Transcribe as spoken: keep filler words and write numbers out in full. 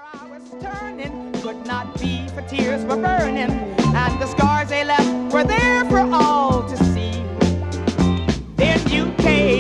I was turning, could not be, for tears were burning, and the scars they left were there for all to see. Then you came.